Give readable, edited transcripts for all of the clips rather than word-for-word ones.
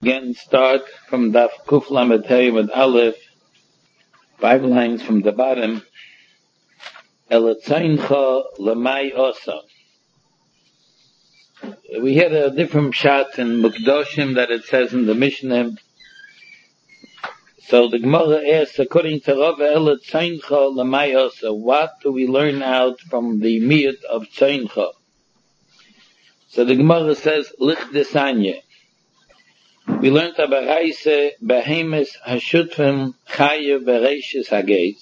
Again, start from Daf Kuf Lamed Hey with Aleph, 5 lines from the bottom. Elatzaincha lemay osa. We had a different shot in Mukdoshim that it says in the Mishnah. So the Gemara asks, according to Rav, Elatzaincha lemay osa, what do we learn out from the miyut of Tzaincha? So the Gemara says, Lich desanya. We learned about Raise Behemes Hashutfim Chaye Bereishis Hageis.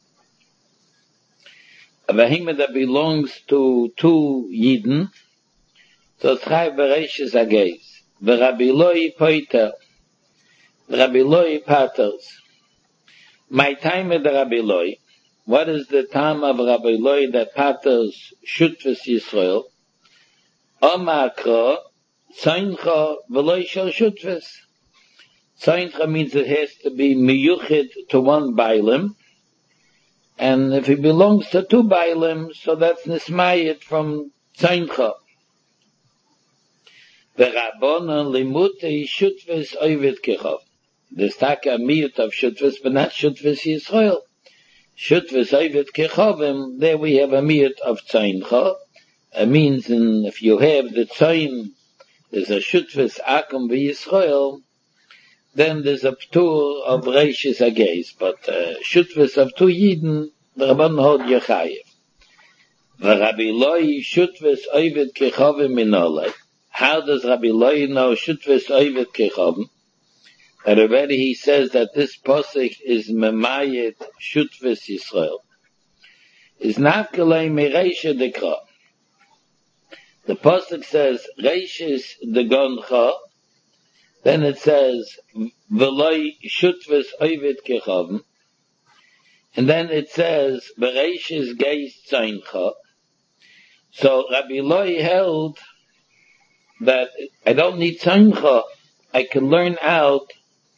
A behemah that belongs to two Yidden, so it's Chaye Bereishis Hageis. Rabbi Loi Poiter, Rabbi Loi Paters. My time with Rabbi Loi. What is the time of Rabbi Loi that Paters Shutfis Yisrael? Omakra Tzaincha v'loi shel shutfis. Tzaincha means it has to be miyuchid to one bailim, and if it belongs to two bailim, so that's nismayit from Tzaincha. V'rabbanan limutei shutfis oived kechav. There's taka miyut of shutfis, but not shutfis Yisrael. Shutfis oived kechavim, there we have a miyut of Tzaincha. It means if you have the Tzain, there's a Shutfis Akum v'Yisrael, then there's a Ptur of Reishis Hageis, but Shutfis of two Yidden, the Rabban hold Yechayev. Rabbi Loi Shutfis Oived Kechavim Minolei. How does Rabbi Loi know Shutfis Oived Kechavim? And already he says that this posik is Memayet Shutfis Yisrael. Is not Kalei Mereisha Dekra. The pasuk says Reishis degoncha, then it says V'loi shutvis oived kechavim, and then it says Bereishis geis tzaincha. So Rabbi Loi held that I don't need tzaincha, I can learn out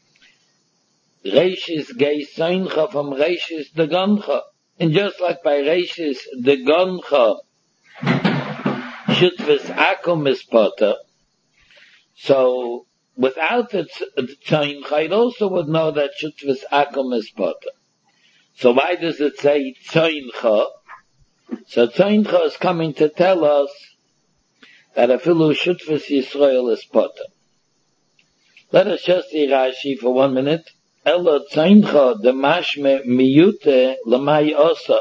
Reishis geis tzaincha from Reishis degoncha, and just like by Reishis degoncha Shutvis Akum is potter. So without the Tzaincha, I also would know that Shutvis Akum is potter. So why does it say Tzaincha? So Tzaincha is coming to tell us that afilu Shutvis Yisrael is potter. Let us just see Rashi for 1 minute. Ela Tzaincha de mashme miyute lemay osa.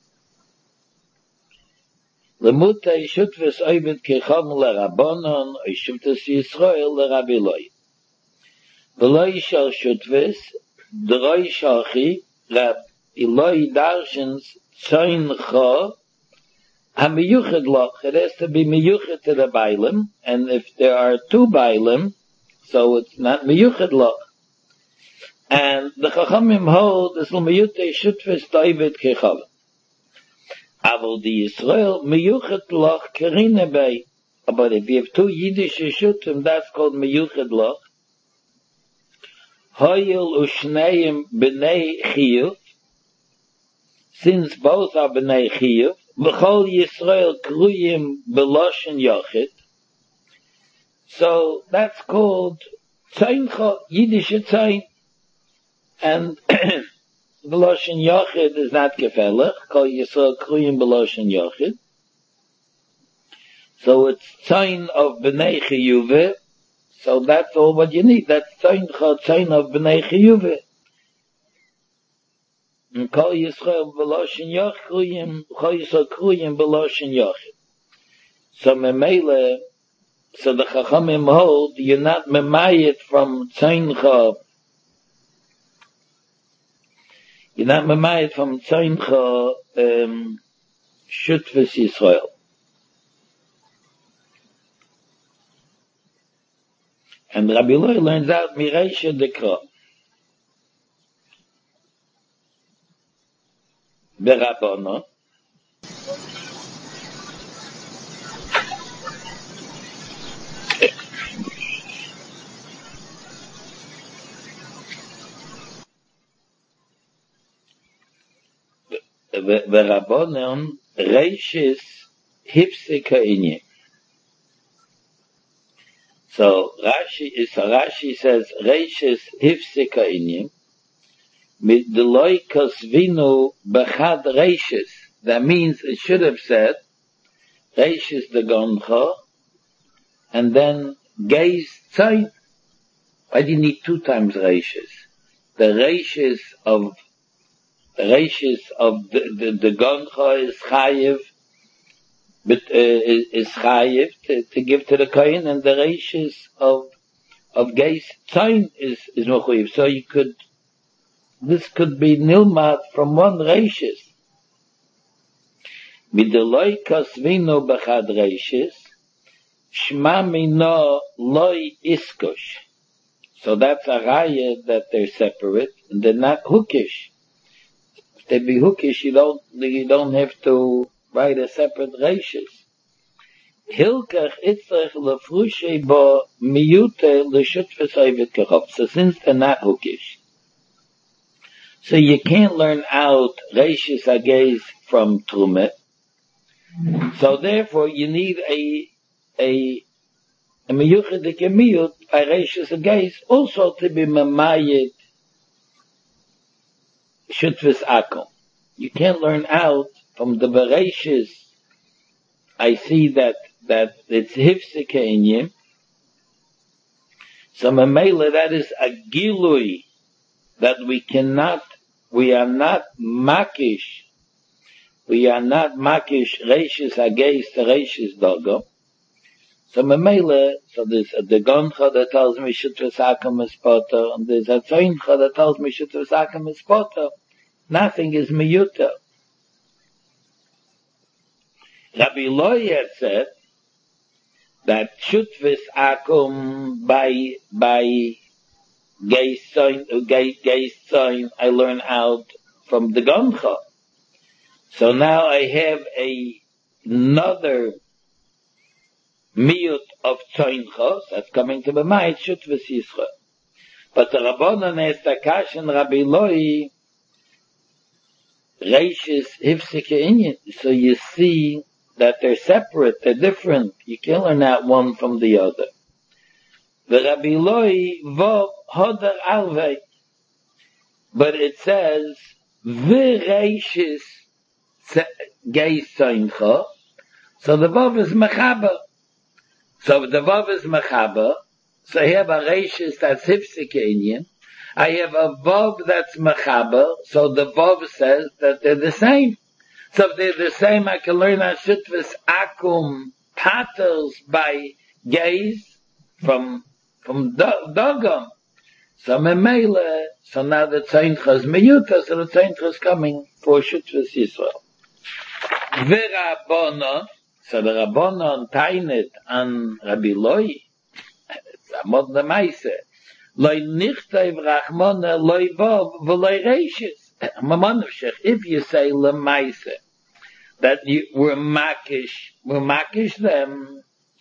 Lemutei shutvis oived kecham lerabbanon, or shutvis Yisrael lerabi Loi. V'loi shal shutvis, d'roi shalchi, Rabbi Loi darshans tzaincha ha-miyuched loch. It has to be miyuched to the bailim, and if there are two bailim, so it's not miyuched loch. And the chachamim hold is l'miyutei shutvis oived kecham. Aval the Yisrael miyuchet loch kerine bei. But if you have two Yiddish shutim, that's called miyuchet loch. Hoyel ushneim b'nei chiyuv. Since both are b'nei chiyuv, v'chol Yisrael kruyim b'loshen yochid. So that's called tzaincha, Yiddish tzain. And B'loshen Yochid is not gefällig. Kol Yisrael kruyim b'loshen Yochid. So it's sign of B'nei Chiyuve. So that's all what you need. That's sign of B'nei Chiyuve. And Kol Yisrael b'loshen Yochid, Kol Yisrael kruyim b'loshen Yochid. So Memele, so the Chachamim hold, you're not memayit from Tzaincha. You're not memayit from Tzaincha Shutvis Yisrael. And Rabbi Loi learns out Mireisha Dekra. Berabbanon. Berabbanon Reishis Hipsika Inye. So Rashi says, Reishis hifsika inyim, mit deloi kosvinu bechad reishis. That means it should have said, Reishis the goncha, and then Geis Tzayin. Why do you need two times Reishis? The Reishis of the Goncha is Chayiv, but is Chayiv to give to the Kohen, and the Reishis of Geis Tzayin is Mechuyev. So this could be Nilmat from one Reishis. Mideloi kasvino b'chad Reishis, Shma mino loy iskosh. So that's a raya that they're separate, and they're not hookish. If they be hookish, you don't have to write a separate reishis. Hilkach itzrech lefrushe bo miyute l'shutfes oived kechov. So since they're not hookish, so you can't learn out reishis agez from trumet. So therefore, you need a miyuchid kemiyut by reishis agez also to be mamayit shutfes akum. You can't learn out from the bereishis. I see that it's hifsike inyim. So memela, that is a gilui that we are not makish reishis agez to reishis dogam. So memela, so there's a degoncha that tells me shutfes akum is poter, and there's a tzeincha that tells me shutfes akum is poter. Nothing is miyuta. Rabbi Loi had said that shutfes akum by geis tzayin I learn out from the goncha. So now I have another miyut of tzayncha that's coming to the mind shutfes yisra. But the Rabbanan asked Akash and Rabbi Loi reishis hifsike inyan. So you see that they're separate, they're different. You can't learn out one from the other. The Rabbi Loi vov hodar alvei, but it says v'reishis geis tzayncha. So the vov is mechaber. So if the vav is mechaber, so I have a reishis that's hifsike inyan. I have a vav that's mechaber, so the vav says that they're the same. So if they're the same, I can learn a shutfes akum paters by gaze from dogam. So memele, so now the tzeincha is meyuta, so the tzeincha is coming for shutfes Yisrael. V'Rabbanan, so the Rabbanan tainet an Rabbi Loi, it's a mod lemaise, Loi nichteiv rachmona loi vav v'loi reishis. If you say lemaise, that we're makish them,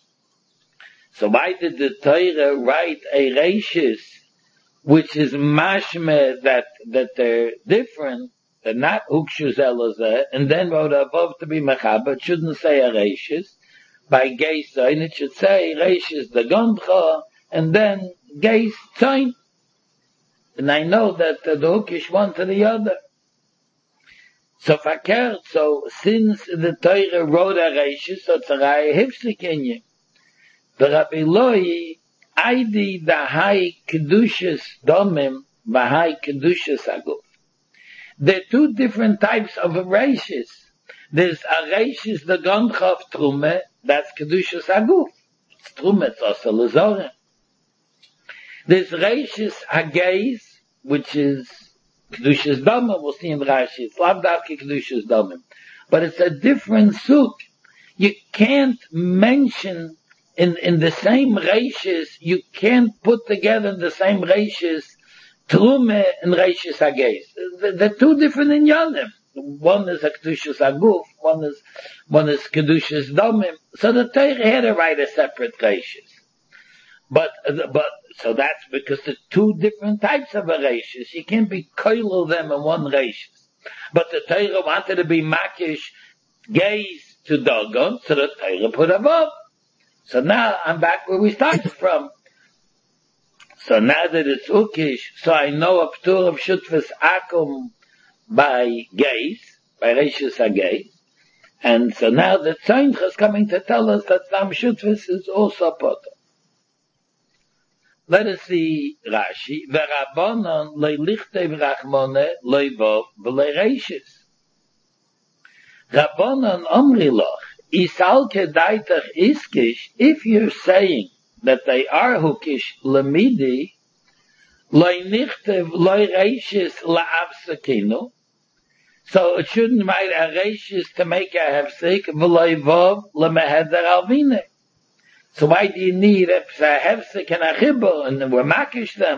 so why did the Torah write a reishis, which is mashme that they're different, they're not ukshus elazeh, and then wrote above to be mechaber? It shouldn't say a reishis. By geis zayin, it should say reishis the gondcha, and then geis zayin. And I know that the hukish one to the other. So fakert, so since the Torah wrote a reishis, so it's a raya hifsik inyan. The Rabbi Loi, Aidi the high kedushas domim, v'hai kedushas aguf. There are two different types of reishis. There's a reishis, the gondcha of trume, that's kedushas aguf. It's trume, it's also lezorim. There's reishis hageiz, which is kedushas domim. We'll see in Rashi. It's lavdavke kedushas domim, but it's a different suk. You can't mention in the same reishis, you can't put together in the same reishis trume and reishis hageiz. They're two different inyanim. One is a kedushas aguf, one is kedushas domim. So the Torah had to write a separate reishis. But so that's because the two different types of a reishis. You can't be koilel them in one reishis. But the Torah wanted to be makish gaze to Dagon, so the Torah put above. So now I'm back where we started from. So now that it's Ukish, so I know a ptur of Shutvis Akum by Geis, by Reishis HaGeis. And so now the Tzeinch is coming to tell us that Sam Shutvis is also Potter. Let us see Rashi. V'Rabbanon le'lichtev Rachmone le'vov v'le'reishis. Rabbanon omri loch, isal kedaitach iskish, if you're saying that they are hukish lemidi, le'nichtev le'reishis la'avsekinu, so it shouldn't write a reishis to make a hefsek, v'le'vov le'meheder alvine. So why do you need a hefsek and a chibur, and we're makish them?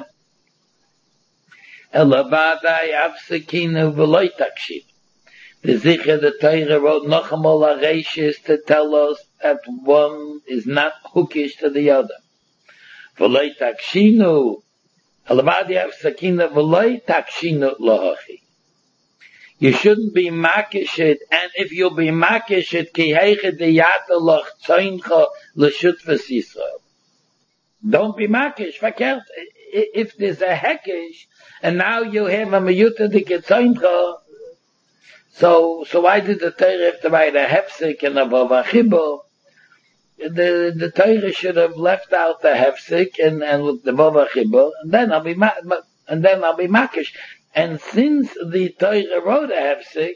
Elabadai avsekinu v'loi takshib. The Zichar, the Torah wrote noch einmal a reishis to tell us that one is not hookish to the other. V'loi takshinu, elabadai avsekinu v'loi takshinu lohachi. You shouldn't be makishit, and if you'll be makishit, ki heiche deyata loch tzoincha l'shutves Yisrael. Don't be makish, verkehrt. If there's a hekish, and now you have a meyuta de ketzoincha, so why did the Torah have to write a hefsek and a vavachibur? The Torah should have left out the hefsek and with the vavachibur, and then I'll be makish. And since the Torah wrote a hefsek,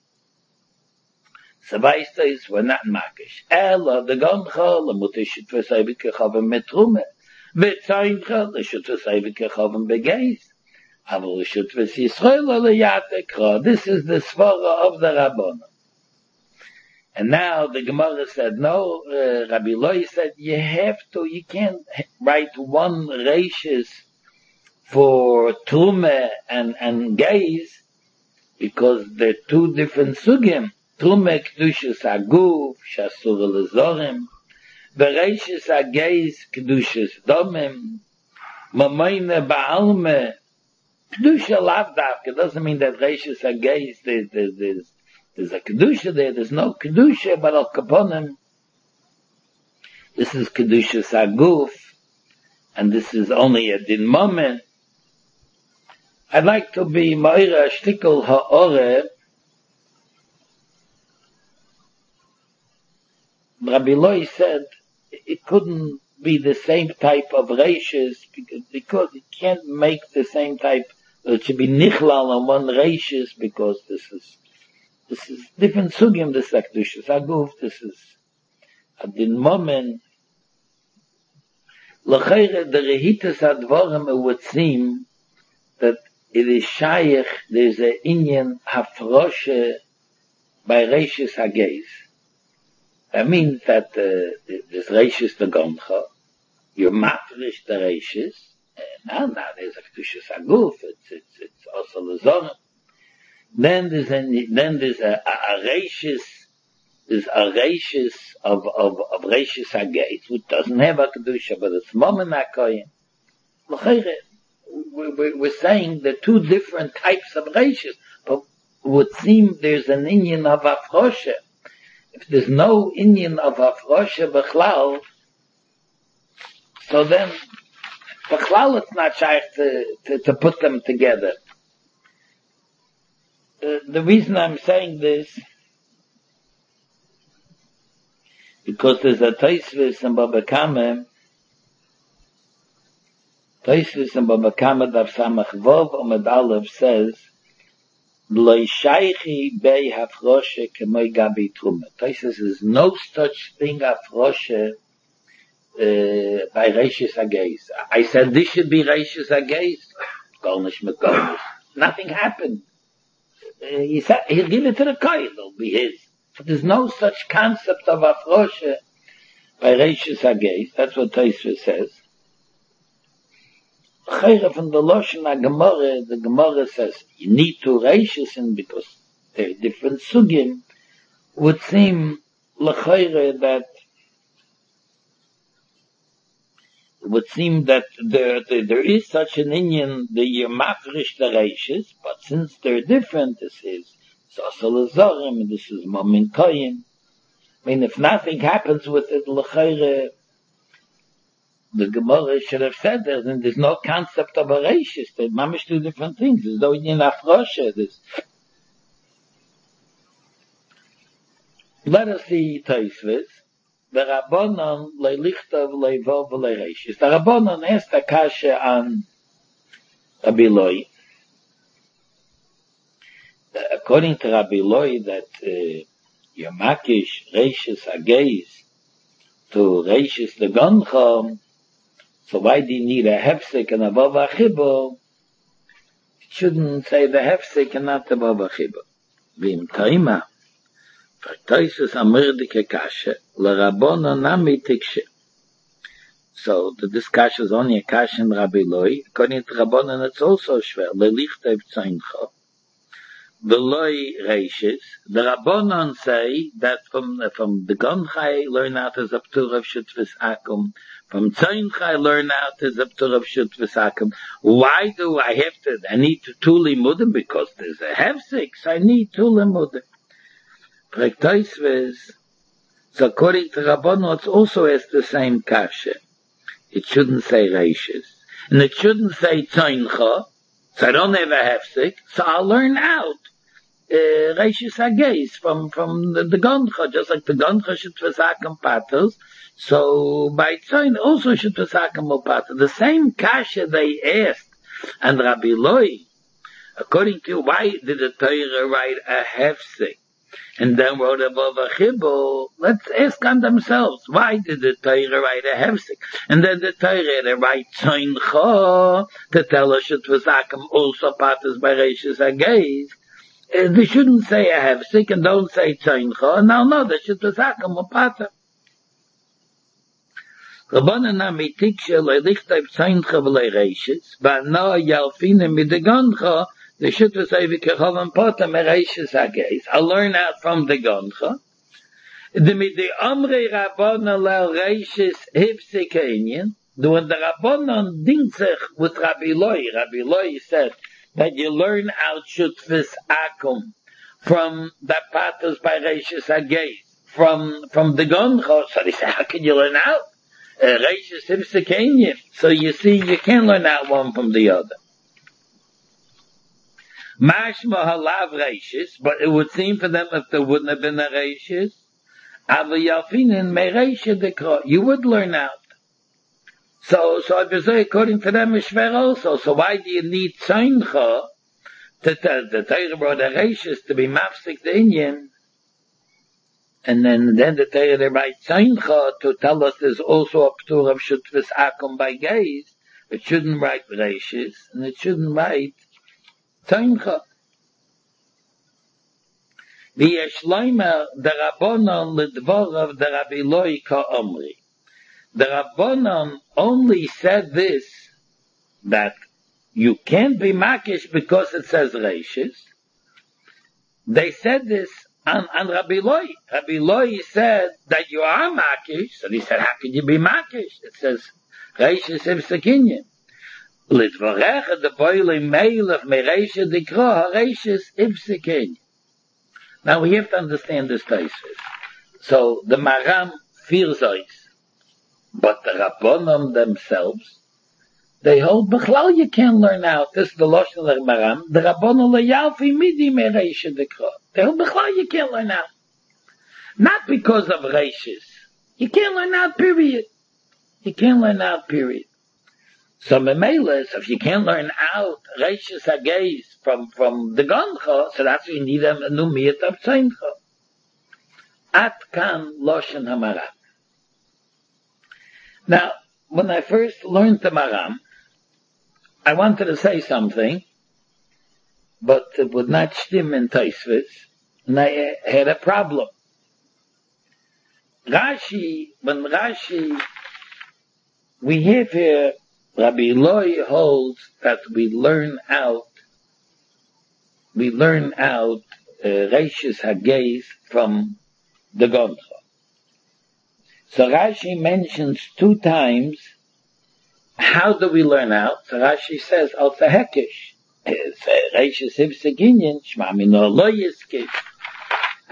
Savaistais were not makish. Ella, the Goncha, the Mutishit Vesayvik Kechavim Metrume, Vitzaincha, the Shut Vesayvik Kechavim Begeis, Avol Shut Vesayisrael Leyatekra. This is the Svara of the Rabbana. And now the Gemara said, no, Rabbi Loi said, you can't write one reishis for Trume and Geis, because they're two different sugim. Trume Kedushas Aguf, Shasur Lezorim, Bereishis Ageis Kedushas Domim, Mamayne Baalme, Kedusha Lavdavka, doesn't mean that Reishis Ageis, there's a Kedusha there, there's no Kedusha, but Al Kaponim, this is Kedushas Aguf, and this is only a din moment. I'd like to be Ma'ira Shtikul Ha'ore. Rabbi Loi said it couldn't be the same type of reishis because it can't make the same type. It should be nichlal on one reishis because this is different sugim. This is Kedushas Aguf. This is Adin Momen. L'chayre the rehitas advarim it would seem that it is shaykh, there's an Indian hafroshe by Reishis Hageis. That means that there's Reishis the Goncha, you're mafresh the Reishis, and now there's a Kedushas Aguf, it's also Lezorim. Then there's a Reishis, there's a Reishis of Reishis Hageis, which doesn't have a Kedusha, but it's Momen HaKoyim. L'chayre, we're saying the two different types of reishis, but it would seem there's an Indian of Afroshe. If there's no Indian of Afroshe Bechlal, so then Bechlal it's not shaykh to put them together. The reason I'm saying this, because there's a Taisvis in Baba Kama, Taisvis in Baba Kama Dav Samach Vov Omed Aleph says, Loi Shaychi Bei Hafroshe Kemoi Gabi Trume. Taisvis is no such thing Hafroshe by Reishis Hageis. I said this should be Reishis Hageis. Golnish McGolnish. Nothing happened. He said he'll give it to the Kohen, it'll be his. But there's no such concept of Hafroshe by Reishis Hageis. That's what Taisvis says. Chayre from the Loshen HaGemara, the Gemara says you need two reishis in because they're different sugim. Would seem l'chayre that there is such an Indian the yemafrish the reishis, but since they're different, this is Sasal Azarim and this is Momin Koyim. I mean, if nothing happens with it, l'chayre the Gemara should have said that, and there's no concept of a rashis. They're mamish two different things. There's no in afrosha. Let us see Tosfos. The Rabbanon leilichtav leivov leirashis. The Rabbanon asked a kasha on Rabbi Loi. According to Rabbi Loi, that your makish rashis ageiz to rashis the gonchom. So why do you need a hefsek and a bava chibur? It shouldn't say the hefsek and not the bava chibur. V'im taima, v'toisus amirdike kashe, l'rabona nami tikshe. So the discussion is only a kashe in Rabbi Loi. According to Rabbanon, it's also shver, le'lichteiv tzeincha. The Loi reishis. The Rabbanon say that from the Gonchai learn out as a ptur of Shutvis Akum. From Tzeinchai learn out as a ptur of Shutvis Akum. Why do I need two limudim? Because there's a hefsek, so I need two limudim. So according to Rabbanon, it's also as the same kasha. It shouldn't say reishis. And it shouldn't say Tzeincha. So I don't have a hefsek, so I'll learn out Reishis Hageis from the Goncha, just like the Goncha should Tvesakem Patos, so by Tzayin also should Tvesakem Patos. The same kasha they asked, and Rabbi Loi, according to why did the Torah write a hefsek, and then wrote above a chibur, let's ask on themselves, why did the Torah write a hefsek? And then the Torah write Tzeincha to tell us it was Akim also Patas by Reishis Hageis. They shouldn't say a hefsek and don't say Tzeincha. Now, no, they should was Akim or Patas. Rabbanan nami tikshe leilichtayv Tzeincha v'lei Reishis, but no yalfine mit the Goncha. The Shutva say v'kechovam pota mereishis hageis. I learn out from the Goncha. The Amrei Rabbanon leil reishis hifsik einyan. When the Rabbanon dingt sich with Rabbi Loi said that you learn out Shutvis Akum from the Patos by reishis hageis, from the Goncha. So they say, how can you learn out reishis hifsik einyan? So you see, you can't learn out one from the other. Mashma halav reishis, but it would seem for them if there wouldn't have been a reishis, avayalfinin me reishis dekra, you would learn out. So obviously, according to them, is shver also. So why do you need tzeincha to tell the Torah brought a reishis to be mafsik the Inyan, and then the Torah they write tzeincha to tell us there's also a ptur of shutvis akum by gaze. It shouldn't write reishis, and it shouldn't write Tzeincha. V'yeshleimer the Rabbanon l'dvorav the Rabbi Loi ka'omri. The Rabbanon only said this, that you can't be makish because it says reishis. They said this on Rabbi Loi. Rabbi Loi said that you are makish, so he said, how can you be makish? It says reishis ivsakinyan. L'dvorecha the boiling mail of mereisha dikra hareishis ivsikein. Now we have to understand this Tosfos. So the Maram fears us, but the Rabbanon themselves, they hold b'chlal you can't learn out. This is the lashon of the Maram. The Rabbanon leyalfi midi mereisha dikra. They hold b'chlal you can't learn out. Not because of reishis. You can't learn out. Period. You can't learn out. Period. So Memela, if you can't learn out Reishis Hageis from the Goncha, so that's why you need a new miyat of Tzeincha. At kan Loshen HaMaram. Now, when I first learned the Maram, I wanted to say something, but it would not stim in Tosfos, and I had a problem. When Rashi, we have here, Rabbi Loi holds that we learn out Reishis Hageis from the Goncha. So Rashi mentions 2 times, how do we learn out? So Rashi says, Al Hekesh. Reishis Hivseginyan, Shma Mino Lo Yiskish.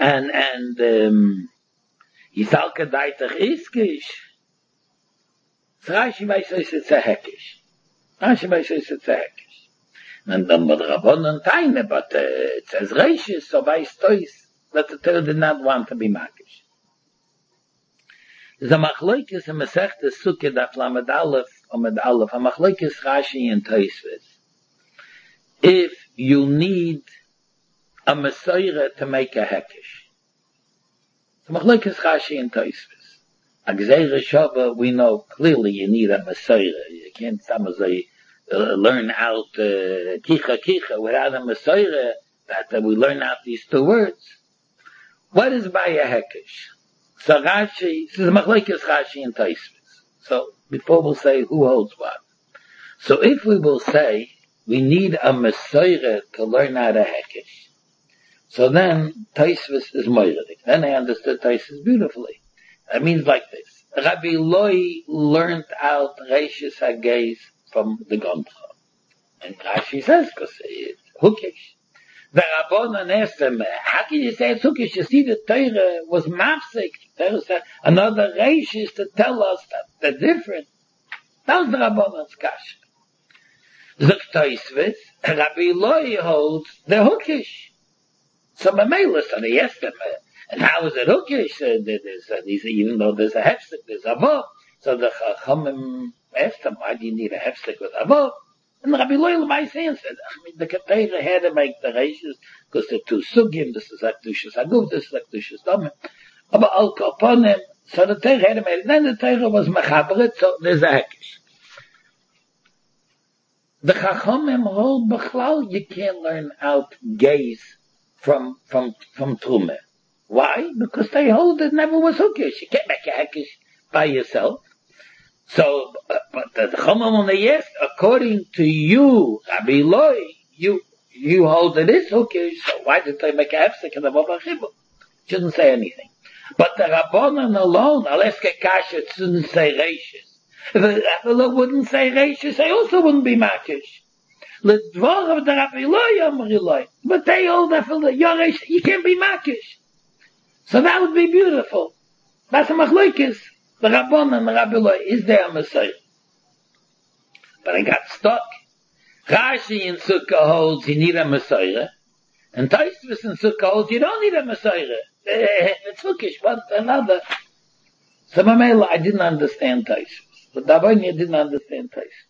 And Yisal Kadaitach Iskish. So Rashi weiß, it's a hekish. Rashi weiß, it's a hekish. And then the Rabbanon Taine, but it says Reishis, so weiß Tois, that the Torah did not want to be makish. There's a machloikis in Masechta Sukkah Daf Lamed Aleph, Amud Aleph, a machloikis Rashi and Tosfos. If you need a Mesorah to make a hekish. So machloikis Rashi and Tosfos. A Gzeira Shava, we know clearly you need a Mesorah. You can't say, learn out kicha without a Mesorah, that we learn out these two words. What is by a hekish? So Rashi, this is Machlekes Rashi and Tosfos. So before we'll say who holds what. So if we will say we need a Mesorah to learn how to hekish, so then Tosfos is moiridik. Then I understood Tosfos beautifully. That means like this. Rabbi Loi learned out Reishis HaGeis from the Gondcha. And Rashi says, because it's hookish. The Rabbanan asked him, how can you say it's hookish? You see, the Torah was mafsik. The Torah said, another Reishis to tell us that they're different. That was the Rabbanan's kasha. Zuk Tosfos, Rabbi Loi holds they're hookish. So Mamela, so they asked him, and how is it hookish? Even though there's a hefsek, there's a vav. So the Chachamim asked him, why do you need a hefsek with a vav? And Rabbi Loyal Ma'aseh said, the Ketera had to make the reishis, because the two sugim, this is Akdushas Aguf, this is Akdushas Domim. But Al Kaponim, so the Torah had to make it. Then the Torah was Mechaberit, so there's a hekish. The Chachamim hold Bechlal, you can't learn out gaze from Trumah. Why? Because they hold it never was hookish. You can't make a hekish by yourself. So, but the Chachamim when they asked, according to you, Rabbi Loi, you hold it is hookish, so why did they make a hefsek in the Vav HaChibur? Shouldn't say anything. But the Rabbanan alone, Aleska Kasha shouldn't say Reishis. If the Rabbi wouldn't say Reishis, they also wouldn't be makish. L'dvar of the Rabbi Loi, Amri Loi. But they hold that for the Yoresh, you can't be makish. So that would be beautiful. That's a machlokes. The Rabban and the Rabbi Loi, is there a Messiah? But I got stuck. Rashi in Sukkah holds you need a Messiah, and Tosfos in Sukkah holds you don't need a Messiah. It's hookish, but another. So Mamela, I didn't understand Tosfos. But Davanya didn't understand Tosfos.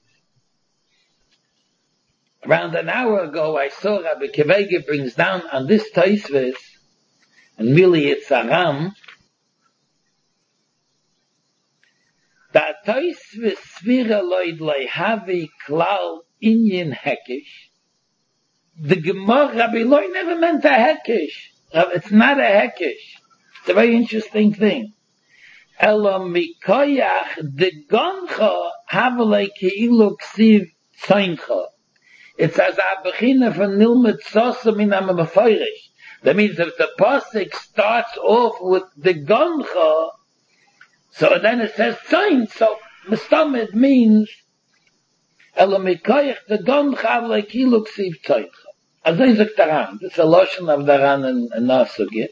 Around an hour ago, I saw Rabbi Kevege brings down on this Tosfos, and Mili Yitzaram, that Tosfos Svira Loid Leihavi Klal Inyan Hekish. The Gemara Rabbi Loi never meant a Hekish. It's not a Hekish. It's a very interesting thing. Elam Mikoyach de Goncha Havalei Keilu Ksiv Tzeincha. It's as a bechina from Nilmet Sosam in Amamafayrish. That means if the pasuk starts off with the Goncha, so then it says Tzain. So Mistamid means Elamikoyach the Goncha like he looks if Tzain. As I say Daran, this is a lotion of Daran and Nasugit.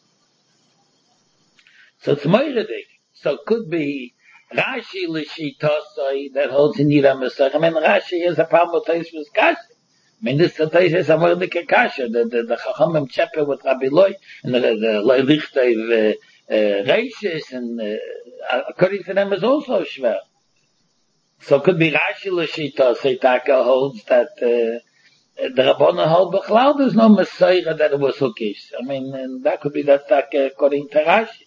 So it's Moiridik. So it could be Rashi Lishitosai that holds in Yira Mesach. I mean Rashi has a problem with Tosfos Kasha. I mean this Tosfos is a Moiridik Kasha. The Chachamim Chepe with Rabbi Loi and the Leilichtei Reishis and according to them is also Shver. So it could be Rashi Lishitosai Taka holds that the Rabbanan hold Bechlal there's no Messiah that it was hookish. I mean and that could be that Taka according to Rashi.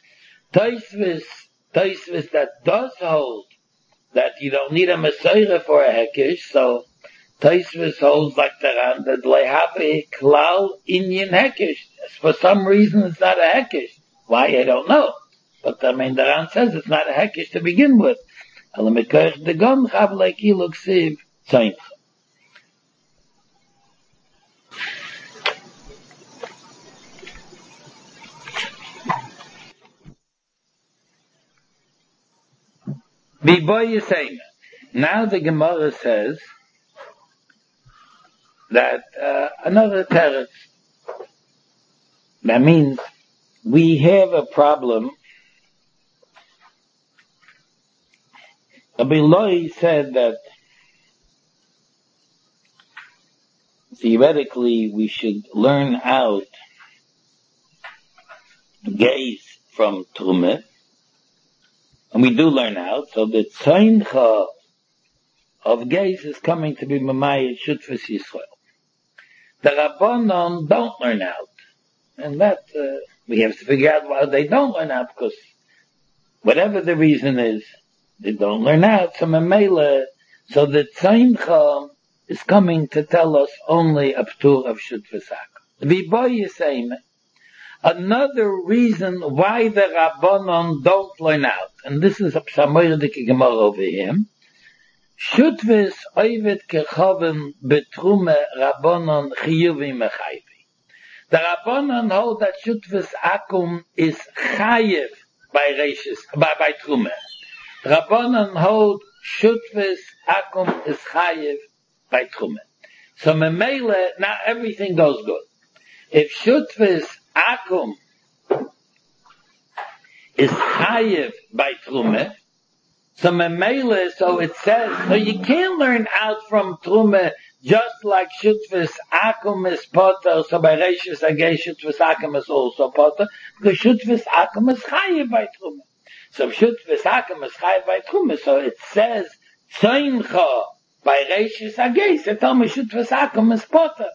Tosfos that does hold that you don't need a Messiah for a hekish, so Tosfos holds like Daran that Leihavi Klal Inyan Hekish. For some reason it's not a hekish. Why, I don't know. But I mean, Daran says it's not a hekish to begin with. Elamikoyach de Gon Chav Leikilu Ksiv Tzeincha. Now the Gemara says that another teretz. That means we have a problem Rabbi Loi said that theoretically we should learn out gaze from Trumah, and we do learn out, so the tzeincha of gaze is coming to be Mamayit Shutfus Yisrael. The Rabbanon don't learn out, and that we have to figure out why they don't learn out, because whatever the reason is, they don't learn out. So Mamela, so the tzeincha is coming to tell us only a ptur of Shutfus Akum. V'boy Yisayim. Another reason why the Rabbanon don't learn out, and this is a Psamoyedike Gemara over here, Shutvis Oivet Kechavim Betrume Rabbanon Chiyuvi Mechayvi. The Rabbanon hold that Shutvis Akum is Chayiv by Trume. Rabbanon hold Shutvis Akum is Chayiv by Trume. So Memele, now everything goes good. If Shutvis Akum is Chayiv by Trume, so Memele, so it says, so you can't learn out from Trume just like Shutvis Akum is Potter, so by Reishis Agei Shutvis Akum is also Potter, because Shutvis Akum is Chayiv by Trume. So Shutvis Akum is Chayiv by Trume, so it says, Tzeincha by Reishis Agei, so tell me Shutvis Akum is Potter.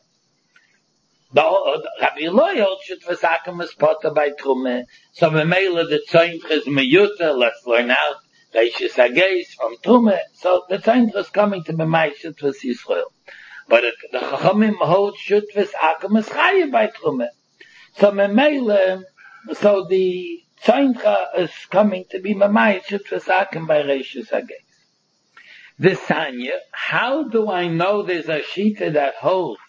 Rabbi Eloi holds Shutvis Akum is Potter by Trume, so Memele the Tzeincha is Meyuta, let's learn out Reishis Agei from Trume, so the Tzeincha is coming to Memai Shutvis Yisrael. But the Chachamim hold Shutvis Akum is Chayiv by Trume. So Memele, so the Tzeincha is coming to be Memai Shutvis Akum by Reishis Agei. The Sanya, how do I know there's a Shita that holds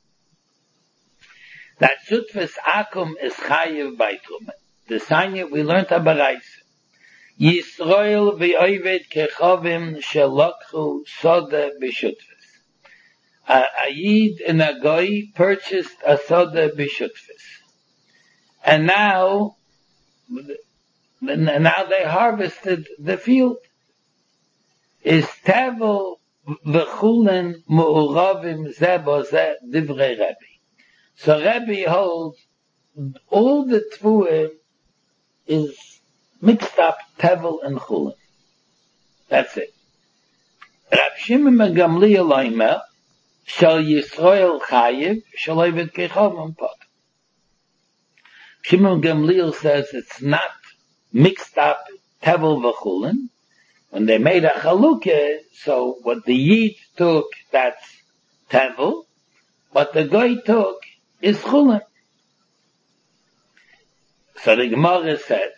that Shutvis Akum is Chayiv by Trume? The Sanya, we learned a Baraisa. Yisrael v'oived kechavim shelokchu soda b'shutvis. A Yid and a Goy purchased a soda b'shutvis. And now they harvested the field. Is tevel v'chulen mu'uravim zeh zeh divrei Rebbe. So Rebbe holds all the tvuah is mixed up tevel and chulin. That's it. Rab Shimon ben Gamliel Oimer shall Yisrael chayiv shall oived kechavim pot. Shimon ben Gamliel says it's not mixed up tevel v'chulin. When they made a chalukah, so what the Yid took, that's tevel, what the Goy took is chulin. So the Gemara says,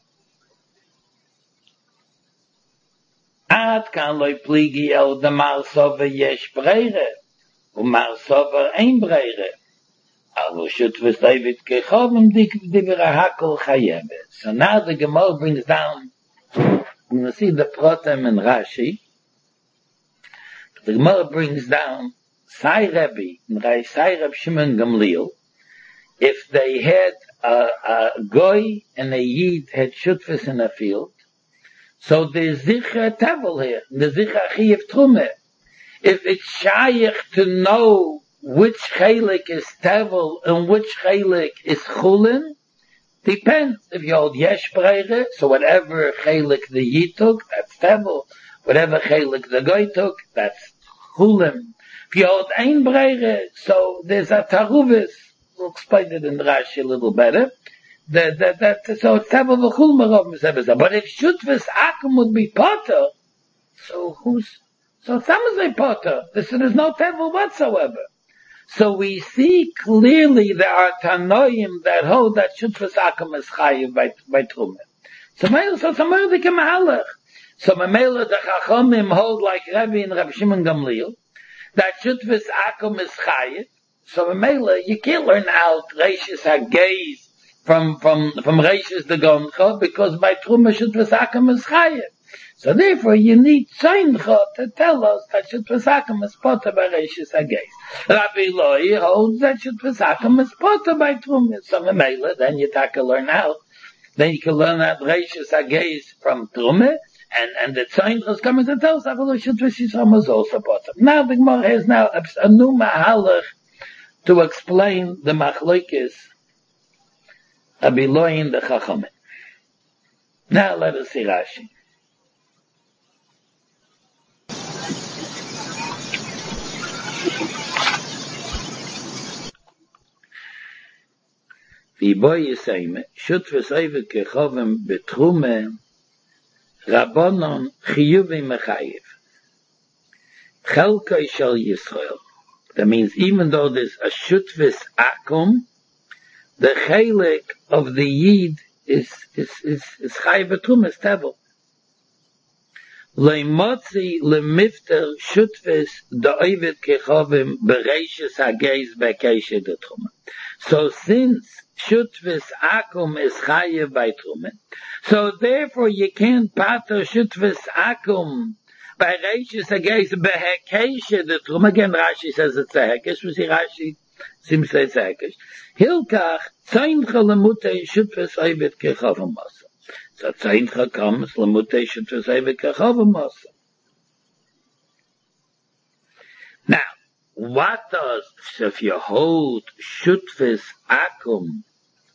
Ad kan loy pligi el de Marsover yesh breire, Marsover ein breire. Also Shutvis David kechavim divra hakol chayebe. So now the Gemara brings down, we're going to see the Protem and Rashi. The Gemara brings down Sai Rebbe and Sai Reb Shimon Gamliel. If they had a Goy and a Yid had Shutvis in a field, so there's Zicha Tevel here, the Zicha Chiyev Trume. If it's Shayach to know which Chelik is Tevel and which Chelik is Chulin, depends. If you hold Yesh Breire, so whatever Chelik the Yid took, that's Tevel. Whatever Chelik the Goy took, that's Chulin. If you hold Ein Breire, so there's a Taruvis. We'll explain it in Rashi a little better. So it's Tevel v'chul merav misebeza. But if Shutvis Akum would be Potter, so it's Amazay Potter. There's no Tevel whatsoever. So we see clearly there are Tanoim that hold that Shutvis Akum is Chayiv by Trume. So it's a Merdike Mahalach. So Mamela the Chachamim hold like Rebbe and Reb Shimon Gamliel that Shutvis Akum is Chayiv. So Mamela, you can't learn out Reishis HaGeis from Reishis the Goncha, because by Truma Shutvis Akum is Chayiv. So therefore you need Tzeincha to tell us that Shutvis Akum is Potter by Reishis HaGeis. Rabbi Eloi holds that Shutvis Akum is Potter by Truma. So Mamela, then you take to learn out. Then you can learn out Reishis HaGeis from Truma, And the Tzeincha is coming to tell us that Shutvis Yisrael was also potter. Now the Gemara has now a new mahalach to explain the machlokes abiloin the Chachamim. Now let us see Rashi. V'boy Yisayim, Shutvis Oived Kechovim betrume Rabbanon Chiyuvi Mechayiv. Chelkai Shel Yisrael. That means even though there's a Shutvis Akum, the Chelik of the Yid is Chayiv betrume, is Tevel. Leimotzi lemifter Shutvis the Oived Kechovim bereishes hageis bekeishe de Trume. So since Shutvis Akum is Chayiv by Trume, so therefore you can't pater Shutvis Akum by Reishis Hageis bekeishe de Trume. Again Rashi says it's a Hekesh, we see Rashi seems to say it's a Hekesh. Hilkach Tzeincha lemutei Shutvis Oived Kechovim Masa. So Tzeincha comes lemutei Shutvis Oived Kechovim Masa. Now, what does, so if you hold Shutvis Akum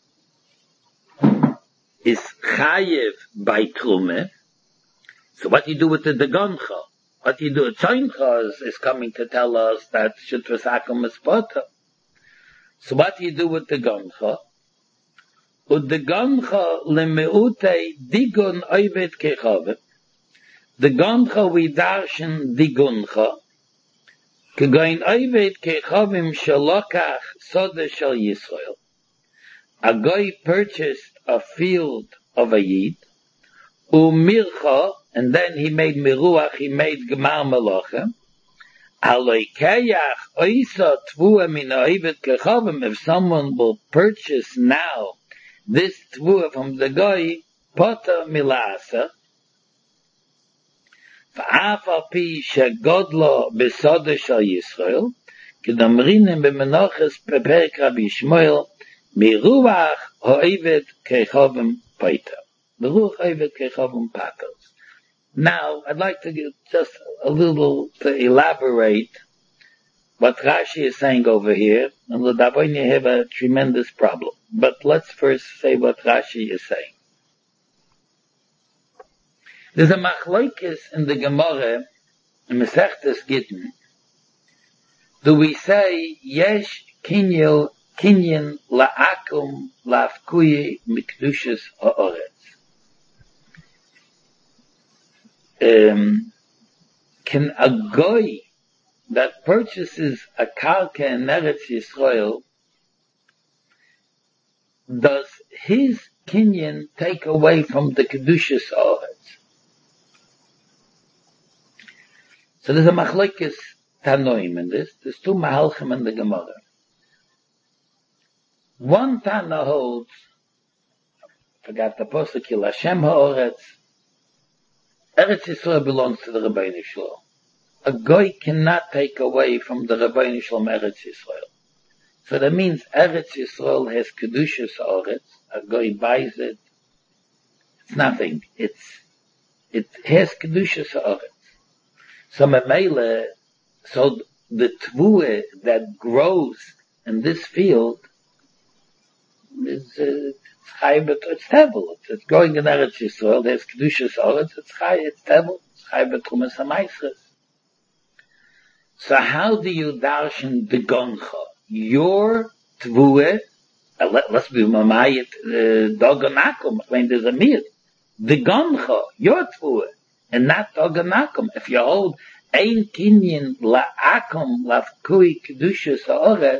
is Chayiv by Trume, so what do you do with the Degoncha? What do you do? Tzeincha is coming to tell us that Shutvis Akum is Potter. So what do you do with the Degoncha? U'Degoncha lemeutei digun oived kechavim. Degoncha we darshan diguncha. Kegoin oived kechavim shalokach soda shel Yisrael. A guy purchased a field of a Yid, u'mircha, and then he made miruach, he made gemar melocha. Aloi kayach oisa tvua min oived kechavim. If someone will purchase now this tvua from the guy, potter milasa, v'af al pi shegodlo besoda shel Yisrael, kedamrinim b'menoches beperek Rabbi Shmuel, miruach ha'oived kechavim pater. The ruach ha'oived kechavim paters. Now, I'd like to give just a little to elaborate what Rashi is saying over here, and the Daboini have a tremendous problem. But let's first say what Rashi is saying. There's a machlokes in the Gemara, in Masechtas Gittin. Do we say, Yesh kinyan la'akum la'afkuyi mikdushas ha'oretz? Can a goy that purchases a karka in Eretz Yisrael, does his kinyan take away from the kedushas ha'oretz? So there's a machlokes tanoim in this. There's two mahalchim in the Gemara. One Tana holds, I forgot the pasuk, Yil Hashem ha'oretz. Eretz Yisrael belongs to the Rebbeinu Shalom. A goy cannot take away from the Rebbeinu Shalom Eretz Yisrael. So that means Eretz Yisrael has kedushas ha'oretz. A goy buys it. It's nothing. It has kedushas ha'oretz. So Memele, so the tvua that grows in this field is Chai, but it's Tevel. It's going in Eretz Yisrael. There's kedushas ha'oretz. It's Chai. It's Tevel. It's Chai b'trumas ha'maisres. So how do you darshan the goncha? Your tvua, let's be mamayit doganakum. I mean, there's a mir. The goncha, your tvua, and not doganakum. If you hold ein kinyan la'akum la'fkui kedushas ha'oretz,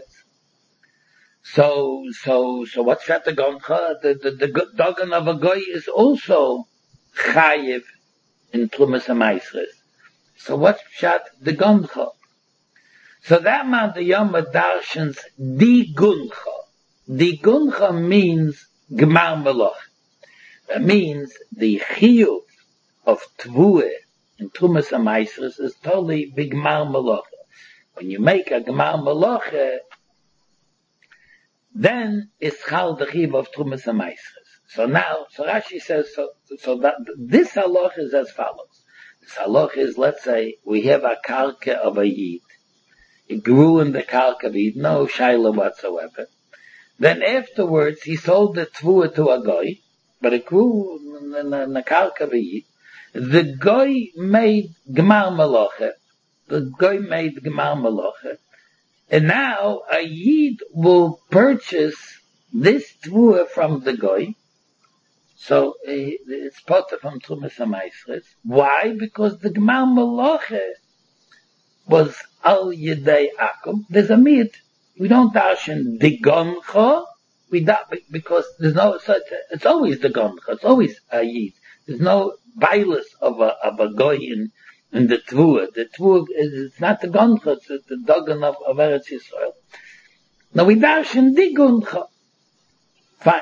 so what's that the goncha? The dogan of a goy is also chayiv in trumas ha'maisres. So what's pshat the goncha? So that man the Yoma darshans di guncha. Di guncha means gemar melach. That means the chiyuv of tvua in trumas ha'maisres is totally bigmar melach. When you make a gemar melach, then it's chal the chiyuv of trumas ha'maisres. So now, so Rashi says, so that this halach is as follows. This halach is, let's say, we have a karka of a yid. It grew in the karka of yid, no shaila whatsoever. Then afterwards, he sold the tvua to a goy, but it grew in the karka of a yid. The goy made gemar maloche. The goy made gemar maloche. And now a yid will purchase this tvua from the goy. So it's part of Trumas HaMaisres. Why? Because the gemar maloche was al yedei akum. There's a myth. We don't darshan the goncha. Because there's no such. It's always the goncha. It's always a yid. There's no bias of a goy in the tvua. The tvua it's not the goncha. It's the dogan of Eretz Yisrael. Now we darshan the goncha. Fine.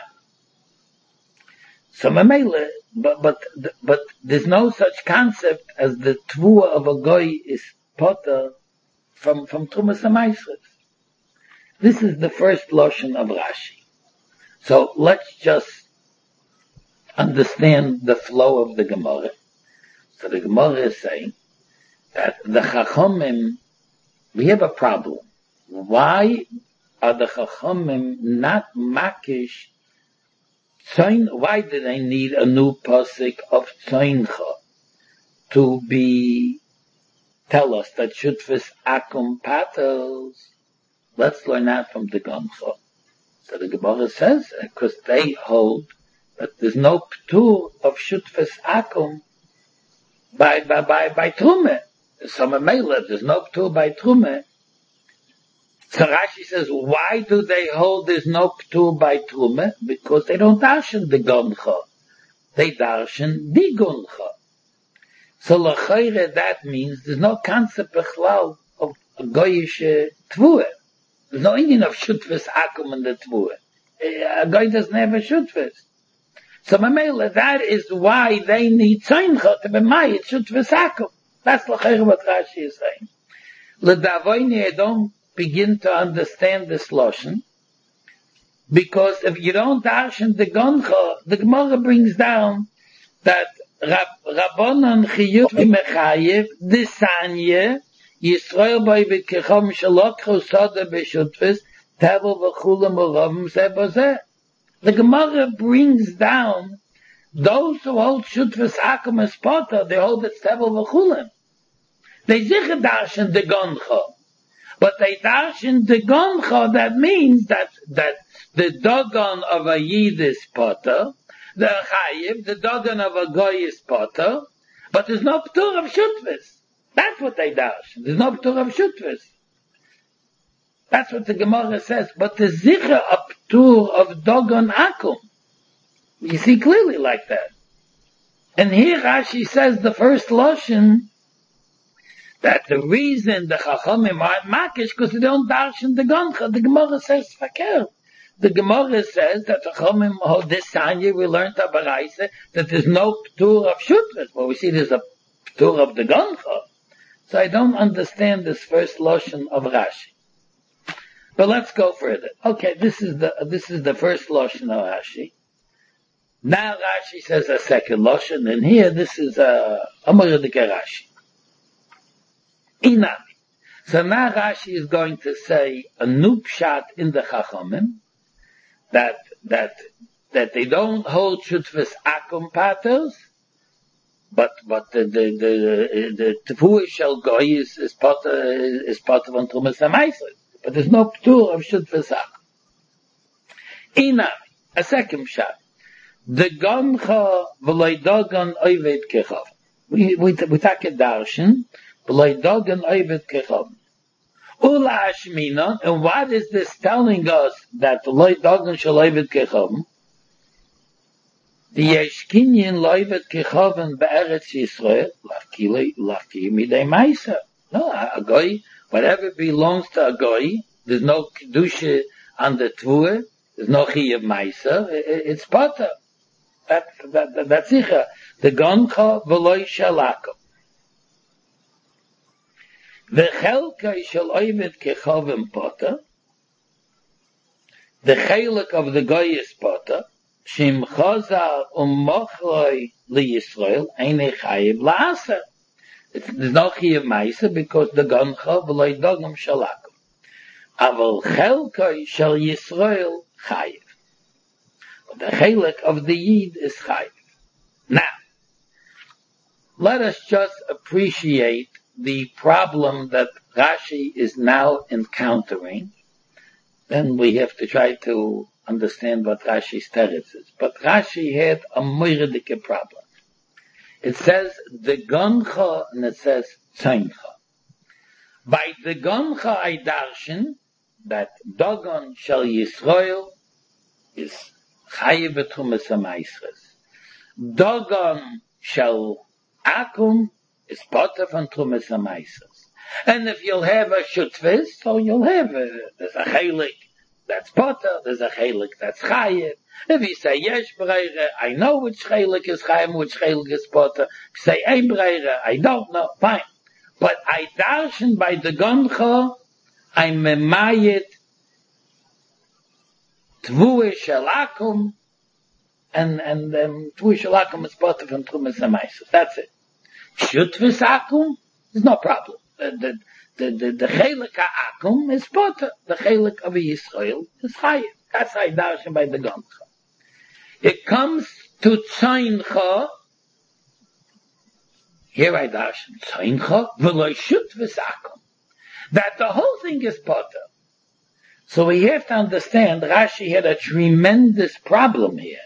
So mamele, but there's no such concept as the tvua of a goy is potter from Trumas HaMaisres. This is the first lashon of Rashi. So let's just understand the flow of the Gemara. So the Gemara is saying that the Chachamim, we have a problem. Why are the Chachamim not makish Tzoin? Why do they need a new pasuk of Tzoincha to tell us that Shutfis Akum Patels? Let's learn that from the Goncha. So the Gemara says, because they hold that there's no ptur of Shutfis Akum by Trumeh. So there's no ptur by Trumeh. So Rashi says, why do they hold there's no ptur by Trumeh? Because they don't darshan the Goncha. They darshan the Goncha. So l'chayre that means there's no concept bechlal of a goyish tvua. There's no Indian of shutvis akum in the tvua. A guy doesn't have a shutvis. So mamela, that is why they need tzeincha to be mayit shutvis akum. That's l'chayre what Rashi is saying. L'davoyni, I don't begin to understand this lashon, because if you don't darshan the goncha, the Gemara brings down that Rabbanan chiyuv mechayev disanye Yisrael by B'kechom shalokhu sada b'shutfis tevel v'chulam v'ravim zeh. The Gemara brings down those who hold shutfis akum as potter, they hold it's tevel v'chulam. They zicher darshan the goncha, but they darshan the goncha. That means that the dogon of a yid is potter, the chayiv, the dogon of a goy is potter, but there's no ptur of shutfis. That's what they darshan. There's no ptur of shutfis. That's what the Gemara says. But the zicher a ptur of dogon akum. You see clearly like that. And here Rashi says the first lashon that the reason the Chachamim are makish because they don't darshan the goncha. The Gemara says fakir. The Gemara says that the Chachamim hold this Tanya. We learned at Baraisa that there's no ptur of shutfis. Well, we see there's a ptur of the goncha. So I don't understand this first lashon of Rashi. But let's go further. Okay, this is the first lashon of Rashi. Now Rashi says a second lashon, and here this is Amar Rashi. Inami. So now Rashi is going to say a new pshat in the Chachamim that they don't hold shutfis akum paters, but the tefuah shel goy is part of Trumas HaMaisres, but there's no ptur of shutfis akum. Inami, a second pshat. The goncha v'loy dogon oived kechav. We take a darshan v'loy dogon oived kechav. Ula ashmina, and what is this telling us that v'loy dogon shel oived kechav? The yeshkinyin loived kechav be'eretz Yisrael lafki midei ma'isa. No, a goy, whatever belongs to a goy, there's no kedusha on the tvua, there's no chiyuv ma'isa. It's potter. That's sicher. The goncha v'loy shalakom. The chelkai shel oived kechavim potter. The chelik of the goy is potter. Shim Chazal Mochloi Li Yisrael Eine Chayiv La'aser. There's no Chayiv Ma'aser because the Goncha V'loi Dogam Shalakum. Aval Chelkoi Shel Yisrael Chayiv. But the Chelek of the Yid is Chayiv. Now, let us just appreciate the problem that Rashi is now encountering. Then we have to try to understand what Rashi's teretz is. But Rashi had a moiredike problem. It says the Goncha and it says Tzeincha. By the Goncha I darshan that Dogon Shel Yisrael is Chayiv B'Trumas HaMaisres. Dogon Shel Akum is Potter von Trumas HaMaisres. And if you'll have a Shutvis, so you'll have there's a Chelik that's Potter, there's a Chelik that's Chayiv. If you say Yesh Breire, I know which Chelik is Chayiv, which Chelik is Potter. If you say Ein Breire, I don't know, fine. But I darshan by the Goncha, I'm memayit Tvue Shalakum, and Tvue Shalakum is Potter von Trumas HaMaisres. That's it. Shutvis Akum, there's no problem. The chelik ha'akum is potter. The chelik of Yisrael is chayiv. That's how I darshan by the Goncha. It comes to Tzeincha. Here I darshan Tzeincha v'lo shutvis akum. That the whole thing is potter. So we have to understand Rashi had a tremendous problem here.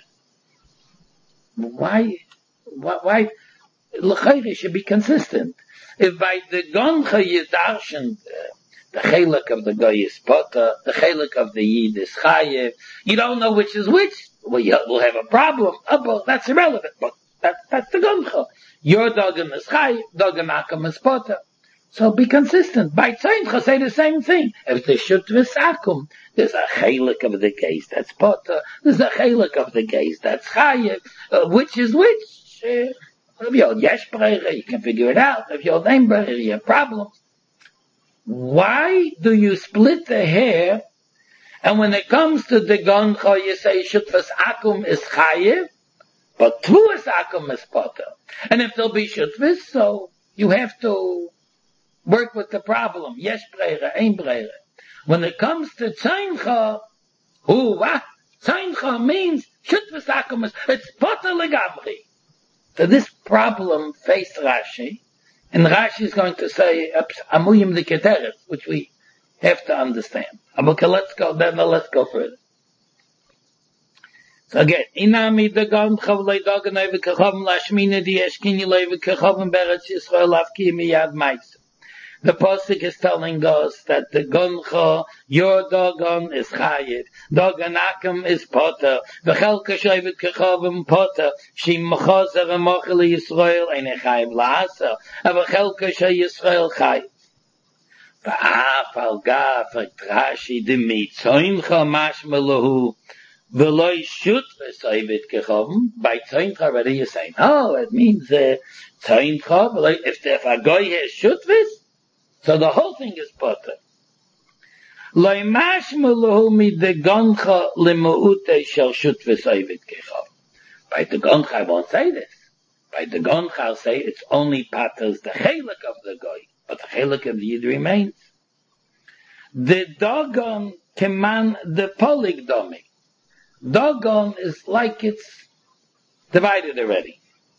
Why? L'chayri should be consistent. If by the Goncha you darshan the chelik of the Goy is Potter, the chelik of the Yid is Chayev, you don't know which is which, well, we'll have a problem. Well, that's irrelevant, but that's the Goncha. Your Dogan is Chayev, Dogan Akum is Potter. So be consistent. By Tzeincha say the same thing. If the Shutvis Akum, there's a chelik of the case that's Potter, there's a chelik of the case that's Chayev, which is which? If you're Yesh Breire, you can figure it out. If you're Ein Breire, you have problems. Why do you split the hair, and when it comes to the Goncha, you say Shutvis Akum is Chayev, but Tvuas Akum is Potter. And if there'll be Shutvis, so you have to work with the problem. Yesh Breire, Ein Breire. When it comes to Tzeincha, what? Tzeincha means Shutvis Akum is, it's Potter Legamri. So this problem faced Rashi, and Rashi is going to say Amuyim the Keteret, which we have to understand. Okay, let's go further. So again, Inami the Goncha v'lei Dogan over Kechavim lashmina di eshkini leiva Kechavim beretz Yisrael avki miyad ma'aser. The Pasuk is telling us that the Goncha, your Dogon is Chayiv, Dogon Akum is Potter, the Chelka Shevet Kechavim Potter, Shim Mechazer Mochel Yisrael Eine Chayiv La'aser, aber Chelka She Yisrael Chayiv. Va'af al Gaf Rashi de Mitzoincha Mashmelahu v'loi Shutvis Shevet Kechavim. By Tzeincha already you're saying, it means Tzeincha. If a guy has Shutvis, so the whole thing is potter. By the Goncha I won't say this. By the Goncha I'll say it's only patters the chelik of the goy, but the chelik of the Yid remains. The Dogon command the poligdomi. Dogon is like it's divided already.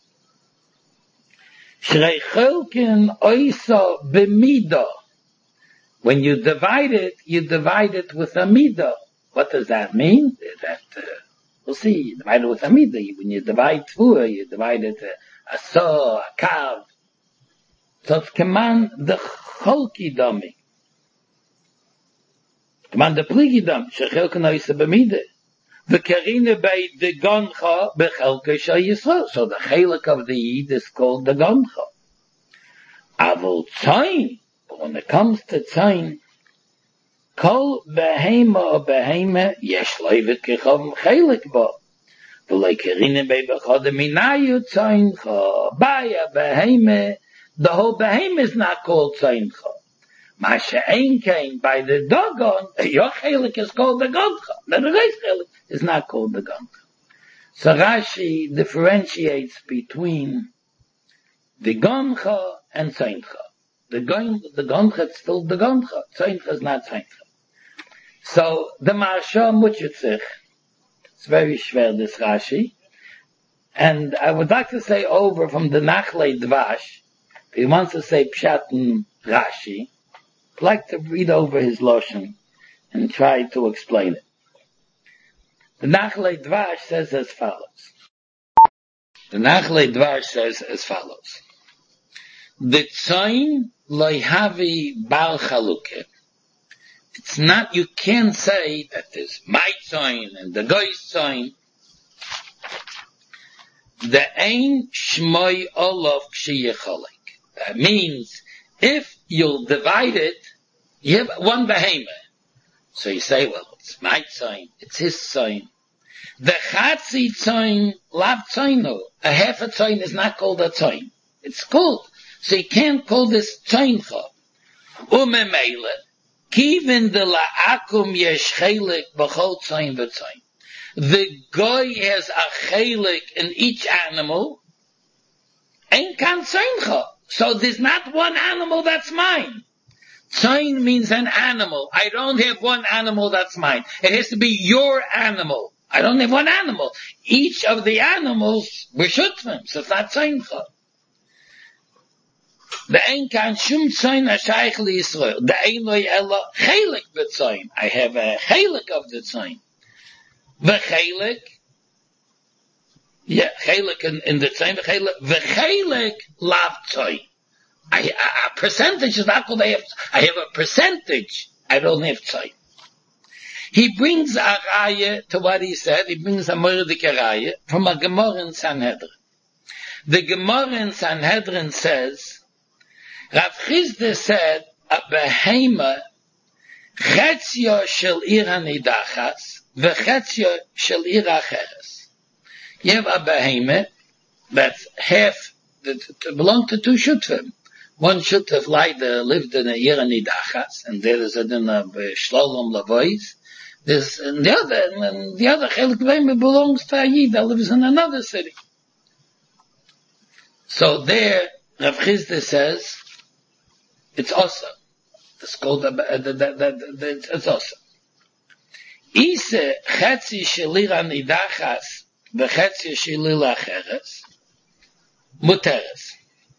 Shreichelkin oisa b'midah. When you divide it with a midah. What does that mean? We'll see. You divide it with a midah. When you divide tvua, you divide it a saw, a kav. So it's command the cholki dami. Command the pligi dami. Shreichelkin oisa b'midah. The Karina by the Goncha bechelka shel Yisrael. So the chelik of the Yid is called the Goncha. Avol Tzayin, but when it comes to Tzayin, kol behema or behema yesh leivet kechavim chelik ba. V'lei Karina by bechada minayu Tzayincha. Baya behema, the whole behema is not called Tzayincha. Masha Ein came by the Dogon, your chelik is called the Goncha. The Reis chelik is not called the Goncha. So Rashi differentiates between the Goncha and Tzeincha. The Goncha is still the Goncha. Tzeincha is not Tzeincha. So the Marsha Mutchitzich, it's very schwer, this Rashi. And I would like to say over from the Nachlei Dvash, if he wants to say Pshat and Rashi, I'd like to read over his Loshen and try to explain it. The Nachlei Dvash says as follows. The Nachlei Dvash says as follows. The Tzayin loihavi bal chalukeh. It's not, you can't say that there's my Tzayin and the Goy's Tzayin. The ein shmoi olav k'sheyecholek. That means, if you'll divide it, you have one behemoth. So you say, well, it's my Tzayin, it's his Tzayin. The chatzi Tzayin, lav Tzayino. A half a Tzayin is not called a Tzayin. It's called. So you can't call this Tzayincha. Umemele, kivin de la'akum yesh chelik b'chol Tzayin v'Tzayin. The goy has a chelik in each animal. Ain't kan Tzayincha. So there's not one animal that's mine. Tzayin means an animal. I don't have one animal that's mine. It has to be your animal. I don't have one animal. Each of the animals were shutfim, so it's not Tzayincha. The ein kan shum tzayin hashayich liYisrael. The ein lo ella chelik b'tzayin. I have a chelik of the tzayin. V'chelik, chelik in the tzayin. V'chelik lav tzayin. A percentage is not called I have a percentage. I don't have tzayin. He brings a raya to what he said. He brings a mordik raya from a Gemara in Sanhedrin. The Gemara in Sanhedrin says, Rav Chisda said, a behema, chetzio shel ir hanidachas, v'chetzio shel ir acheres. You have a behema that's half, that belong to two shutfim. One shutf lived in a ir hanidachas, and there is a din of shlolom lavois. There's, and the other chelik behema belongs to a yid that lives in another city. So there, Rav Chisda says, it's awesome. It's called, it's awesome. Ise chetzi shelira nidachas v'chetzi shelila acheres muteres.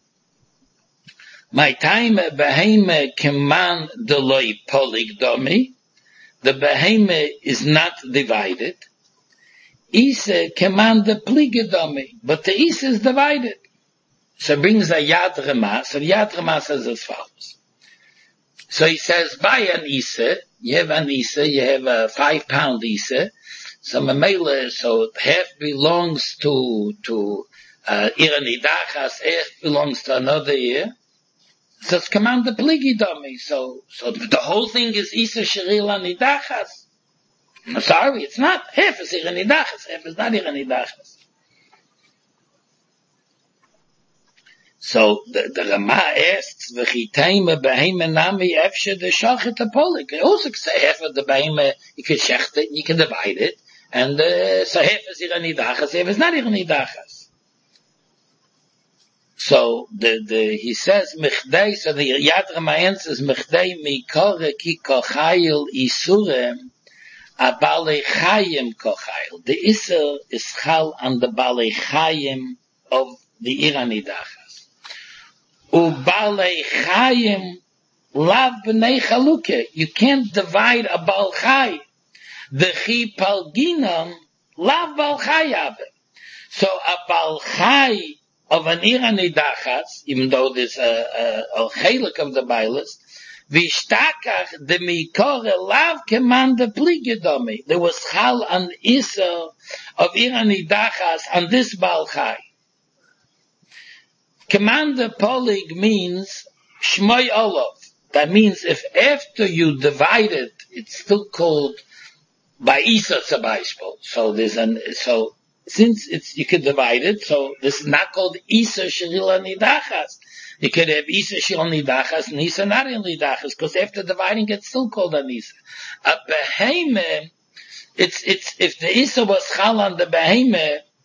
My time beheme keman deloi polig domi. The beheme is not divided. Ise keman de pligedomi. But the ise is divided. So brings a Yad Ramah. So the Yad Ramah says as follows. So he says, buy an Isa, you have an Isa, you have a 5-pound Isa. So Mamela, so half belongs to Iranidachas, half belongs to another year. So it's command the Pligi Domi. So the whole thing is Isa Shiril Anidachas. I'm sorry, it's not. Half is Iranidachas, half is not Iranidachas. So the Rama asks, "V'chitayim behema nami efshe de shachet apolik." He also say half of the behema you can shecht it, you can divide it, and so half is iranidachas, half is not iranidachas. So he says mechdei. So the Yad Rama answers mechdei mikore ki kochayil isurem abalei chayim kochayil. The isur is chal on the balei chayim of the iranidachas. Ubalei chayim lav b'nei chaluke. You can't divide a bal chay. The chi palginam lav bal chayav. So a bal chay of an iranidachas, even though there's a chelik of the bailus, v'ishtakach de mikore lav keman de pligedomi. There was chal an isa of iranidachas on this bal chay. Commander Polig means Shmoi Olav. That means if after you divide it, it's still called by Isa Sabayshpol. So since you can divide it, so this is not called Isa Shiril Nidachas. You could have Isa Shiril Nidachas and Isa not in Nidachas, because after dividing it's still called an Isa. A Behemeh, it's if the Isa was Chal on the Behemeh,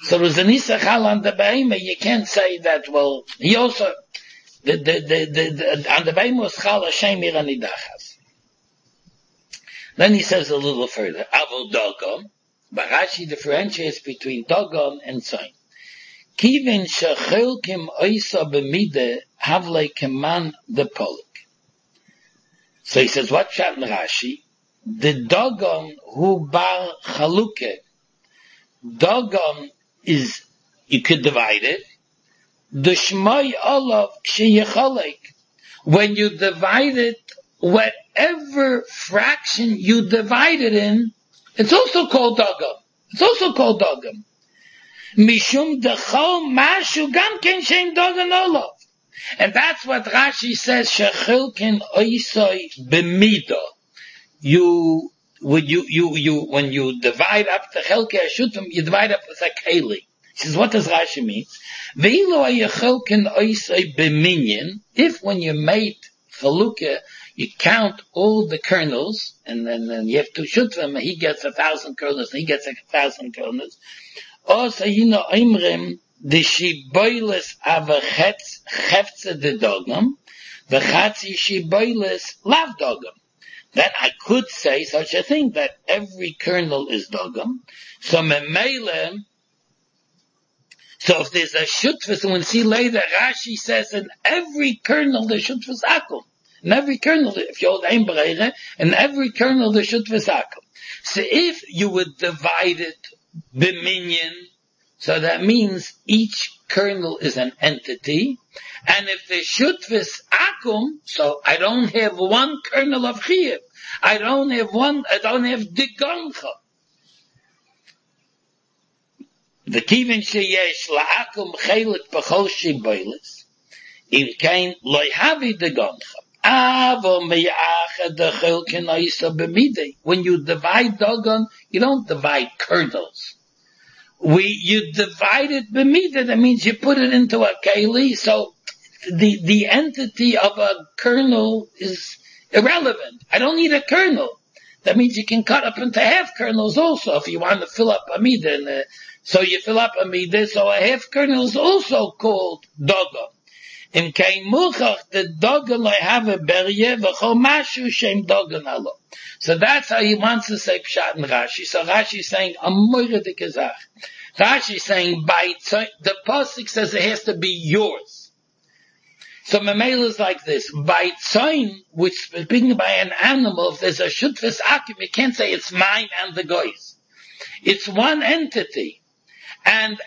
So there's an Isachal on the Behemoth, you can't say that, well, he also, on the Behemoth was Chal Hashem Iranidachas. Then he says a little further, Avol Dogon, but Rashi differentiates between Dogon and Tzayin. Kivin shechelkim oisa b'mide havle keman the polik. So he says, what shat in Rashi? The Dogon who bar chaluke. Dogon is, you could divide it. The shmai olav sheyechalek. When you divide it, whatever fraction you divide it in, it's also called Dogon. It's also called Dogon. Mishum dechol mashu gam ken shem Dogon olav. And that's what Rashi says, shechilkin oisoi b'mido. When you divide up the chelke ashutim, you divide up with a keli. He says, what does Rashi mean? Ve'ilo ayechelkin oisoi b'minyan, if when you made chalukah, you count all the kernels, and then you have to shoot them, he gets 1,000 kernels, and he gets 1,000 kernels. Also, imrim, the shiboiles avachetz cheftze de dogam, the chatzi shiboiles lav dogam. Then I could say such a thing, that every kernel is dogam. So memele, so if there's a shutfus, and we'll see later, Rashi says, in every kernel there shutfus akum. In every kernel, if you hold ein bereire, in every kernel there shutfus akum. So if you would divide it b'minyan, so that means each kernel is an entity, and if the shutvis akum, so I don't have one kernel of chiyuv, I don't have digoncha. The kivin sheyesh la'akum chelik b'chol shiboilis, im kein loy havi digoncha. When you divide Dogon, you don't divide kernels. You divide it b'midah, that means you put it into a keli, so the entity of a kernel is irrelevant. I don't need a kernel. That means you can cut up into half kernels also, if you want to fill up a midah. So you fill up a midah, so a half kernel is also called Dogon. In kein muchach, the Dogon loy have a berye, v'chol mashu shem Dogon alo. So that's how he wants to say Pshat in Rashi. So Rashi is saying, a moire de kezach. Rashi is saying, the Pasuk says it has to be yours. So Memela is like this. By tzayin, which is speaking by an animal, if there's a shutfis akim, you can't say it's mine and the goy's. It's one entity. And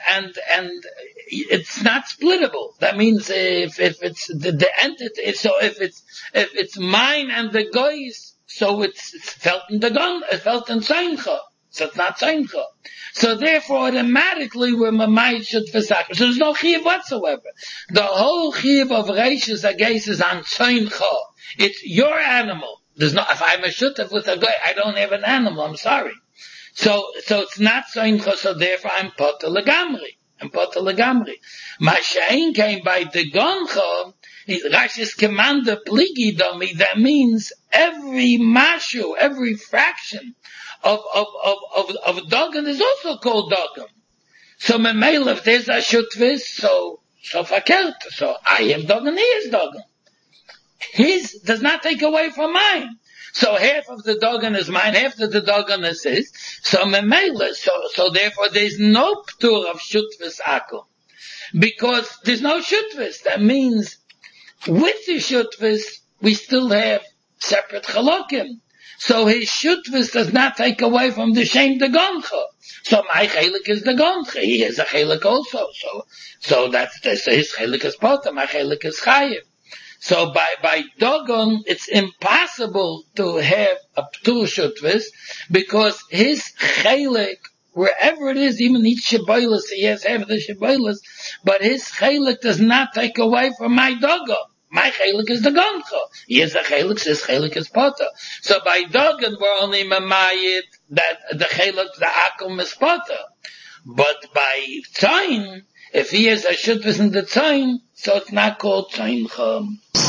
it's not splittable. That means if it's the entity, so if it's mine and the goy's, so it's felt in the gun, it's felt in Seincha. So it's not Seincha. So therefore automatically we're Mamayit Shutfis Akum. So there's no Chiyuv whatsoever. The whole Chiyuv of Reishis Agais is on Seincha. It's your animal. There's no, if I'm a Shutaf with a goy, I don't have an animal, I'm sorry. So it's not Seincha, so therefore I'm Potter Legamri. Masha'in came by the Goncha, Rashi's commander pligi domi, that means every mashu, every fraction of Dogon is also called Dogon. So Memel, if there's a shutvis, so fakert, so I am Dogon, he is Dogon. His does not take away from mine. So half of the Dogon is mine, half of the Dogon is his. So Memele, so therefore there's no ptur of shutvis akum. Because there's no shutvis. That means with the shutvis, we still have separate chalokim. So his shutvis does not take away from the shem de goncha. So my chelik is the goncha. He has a chelik also. So that's his chelik is potem, my chelik is chayiv. So by Dogon, it's impossible to have a ptur shutvis because his chelik, wherever it is, even each shiboilus, he has half of the shiboilus, but his chelik does not take away from my Dogon. My chelik is the goncha. He has a chelik, his chelik is potter. So by Dogon, we're only mamayit that the chelik, the akum is potter. But by tzayin, if he has a shutvis in the tzayin, so it's not called tzayin chum.